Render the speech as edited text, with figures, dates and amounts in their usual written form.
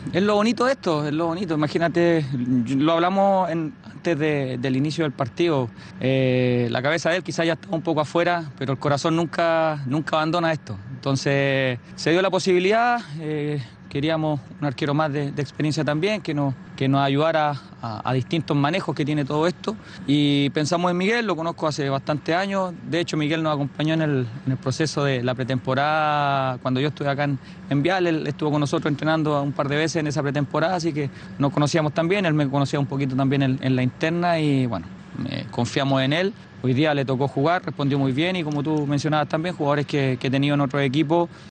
Es lo bonito de esto, es lo bonito. Imagínate, lo hablamos antes del inicio del partido. La cabeza de él quizás ya está un poco afuera, pero el corazón nunca abandona esto. Entonces, se dio la posibilidad. Queríamos un arquero más de experiencia también, que nos ayudara a distintos manejos que tiene todo esto. Y pensamos en Miguel, lo conozco hace bastantes años. De hecho, Miguel nos acompañó en el proceso de la pretemporada. Cuando yo estuve acá en Vial, él estuvo con nosotros entrenando un par de veces en esa pretemporada, así que nos conocíamos también. Él me conocía un poquito también en la interna y bueno, confiamos en él. Hoy día le tocó jugar, respondió muy bien y como tú mencionabas también, jugadores que he tenido en otros equipos